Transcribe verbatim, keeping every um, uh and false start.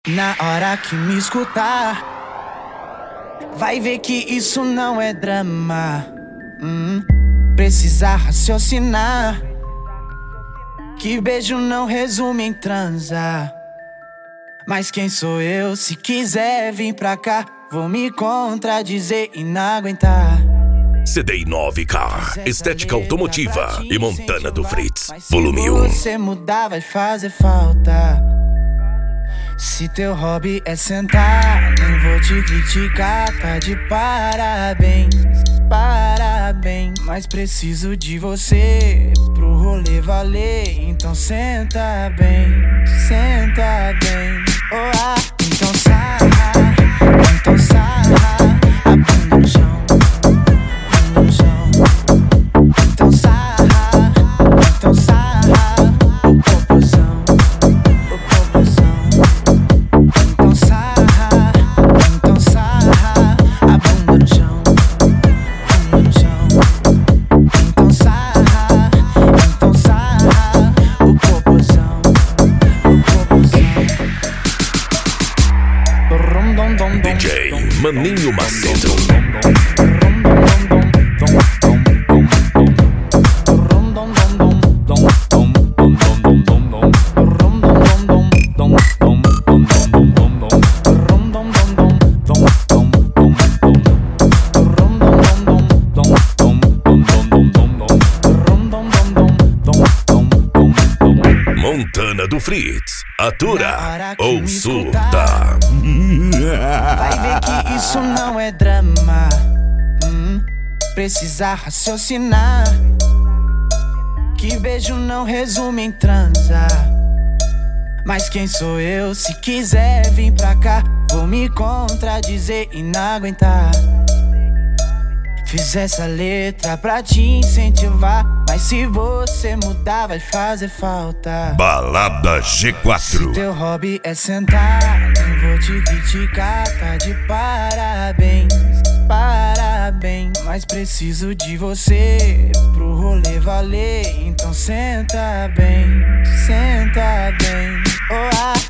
Na hora que me escutar, vai ver que isso não é drama. hum, Precisa raciocinar, que beijo não resume em transar. Mas quem sou eu? Se quiser vir pra cá, vou me contradizer e não aguentar. C D I nove K, Estética Automotiva e Montana do Fritz, volume um. Se você mudar vai fazer falta. Se teu hobby é sentar, nem vou te criticar, tá de parabéns, parabéns. Mas preciso de você pro rolê valer, então senta bem, senta bem. Oh, ah, então sarra, então sarra a bunda no chão, bunda no chão. Então sarra, então sarra o popozão, o popozão. Então sarra, então sarra a bunda no chão, bunda no chão. Então sarra, então sarra o popozão, o popozão. D J Maninho Macedo. Montana do Fritz, atura ou surta. Vai ver que isso não é drama. hum, Precisa raciocinar, que beijo não resume em transar. Mas quem sou eu? Se quiser vir pra cá, vou me contradizer e não aguentar. Fiz essa letra pra te incentivar, mas se você mudar vai fazer falta. Balada G quatro. Se teu hobby é sentar, nem vou te criticar, tá de parabéns, parabéns. Mas preciso de você pro rolê valer, então senta bem, senta bem. Oh, ah,